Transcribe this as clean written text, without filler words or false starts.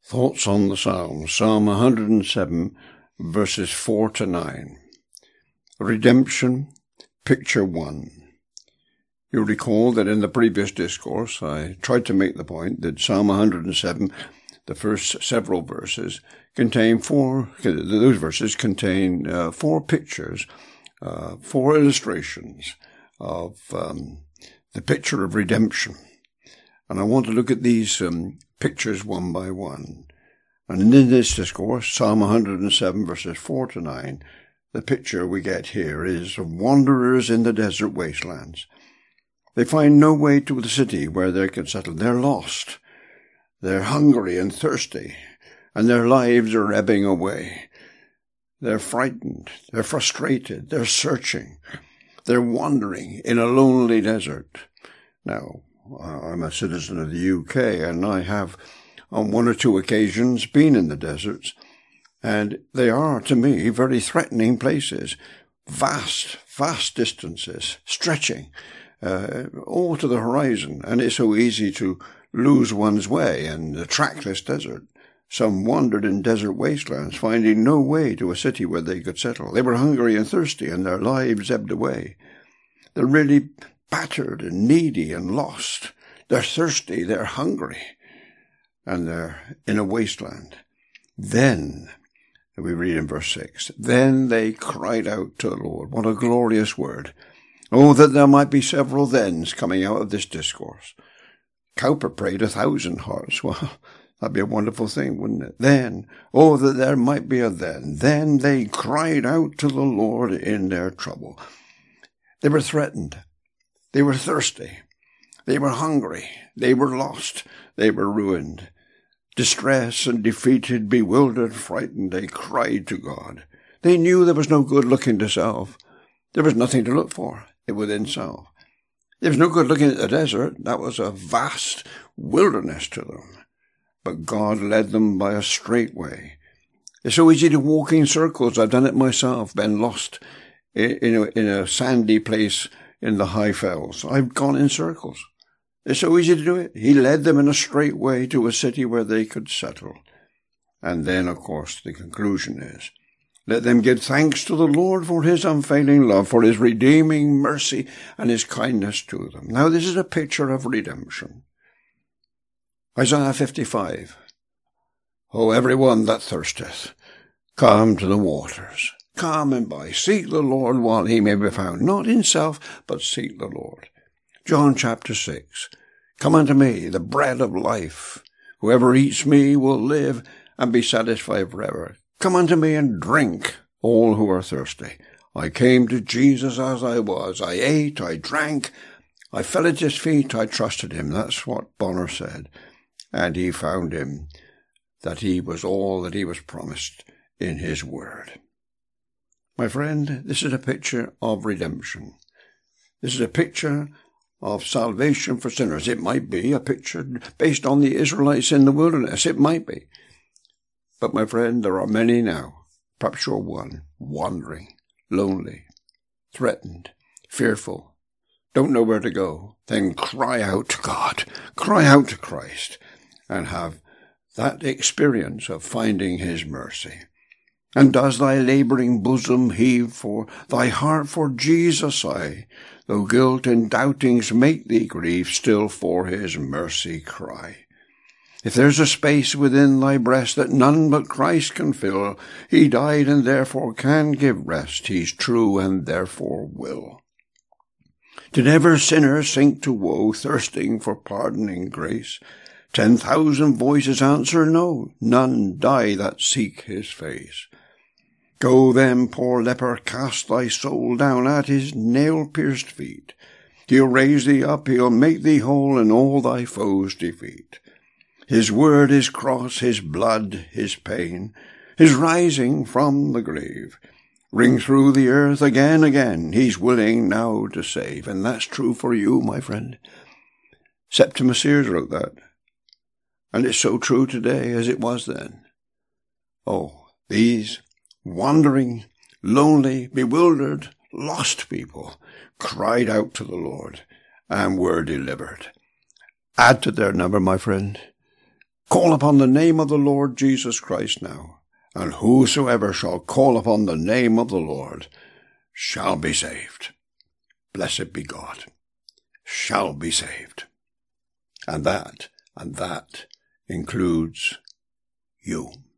Thoughts on the Psalms, Psalm 107, verses 4 to 9. Redemption, picture 1. You'll recall that in the previous discourse I tried to make the point that Psalm 107, the first several verses, contain four pictures, four illustrations of the picture of redemption. And I want to look at these pictures one by one. And in this discourse, Psalm 107, verses 4 to 9, the picture we get here is of wanderers in the desert wastelands. They find no way to the city where they can settle. They're lost. They're hungry and thirsty, and their lives are ebbing away. They're frightened. They're frustrated. They're searching. They're wandering in a lonely desert. Now, I'm a citizen of the UK, and I have, on one or two occasions, been in the deserts, and they are, to me, very threatening places. Vast distances, stretching all to the horizon, and it's so easy to lose one's way in the trackless desert. Some wandered in desert wastelands, finding no way to a city where they could settle. They were hungry and thirsty, and their lives ebbed away. They're really battered and needy and lost. They're thirsty, they're hungry, and they're in a wasteland. Then, we read in verse 6, then they cried out to the Lord. What a glorious word. Oh, that there might be several thens coming out of this discourse. Cowper prayed 1,000 hearts. Well, that'd be a wonderful thing, wouldn't it? Then, oh, that there might be a then. Then they cried out to the Lord in their trouble. They were threatened. They were thirsty. They were hungry. They were lost. They were ruined. Distressed and defeated, bewildered, frightened, they cried to God. They knew there was no good looking to self. There was nothing to look for within self. There was no good looking at the desert. That was a vast wilderness to them. But God led them by a straight way. It's so easy to walk in circles. I've done it myself, been lost in a sandy place in the high fells. I've gone in circles. It's so easy to do it. He led them in a straight way to a city where they could settle. And then, of course, the conclusion is, let them give thanks to the Lord for his unfailing love, for his redeeming mercy and his kindness to them. Now, this is a picture of redemption. Isaiah 55. Oh, everyone that thirsteth, come to the waters. Come and buy. Seek the Lord while he may be found. Not in self, but seek the Lord. John chapter 6. Come unto me, the bread of life. Whoever eats me will live and be satisfied forever. Come unto me and drink, all who are thirsty. I came to Jesus as I was. I ate, I drank, I fell at his feet, I trusted him. That's what Bonner said. And he found him, that he was all that he was promised in his word. My friend, this is a picture of redemption. This is a picture of salvation for sinners. It might be a picture based on the Israelites in the wilderness. It might be. But my friend, there are many now, perhaps you're one, wandering, lonely, threatened, fearful, don't know where to go. Then cry out to God, cry out to Christ, and have that experience of finding his mercy. And does thy labouring bosom heave for thy heart for Jesus sigh? Though guilt and doubtings make thee grieve, still for his mercy cry. If there's a space within thy breast that none but Christ can fill, he died and therefore can give rest. He's true and therefore will. Did ever sinner sink to woe, thirsting for pardoning grace? 10,000 voices answer no, none die that seek his face. Go then, poor leper, cast thy soul down at his nail-pierced feet. He'll raise thee up, he'll make thee whole, and all thy foes defeat. His word, his cross, his blood, his pain, his rising from the grave, ring through the earth again, he's willing now to save. And that's true for you, my friend. Septimus Sears wrote that. And it's so true today as it was then. Oh, these wandering, lonely, bewildered, lost people cried out to the Lord and were delivered. Add to their number, my friend. Call upon the name of the Lord Jesus Christ now, and whosoever shall call upon the name of the Lord shall be saved. Blessed be God. Shall be saved. And that includes you.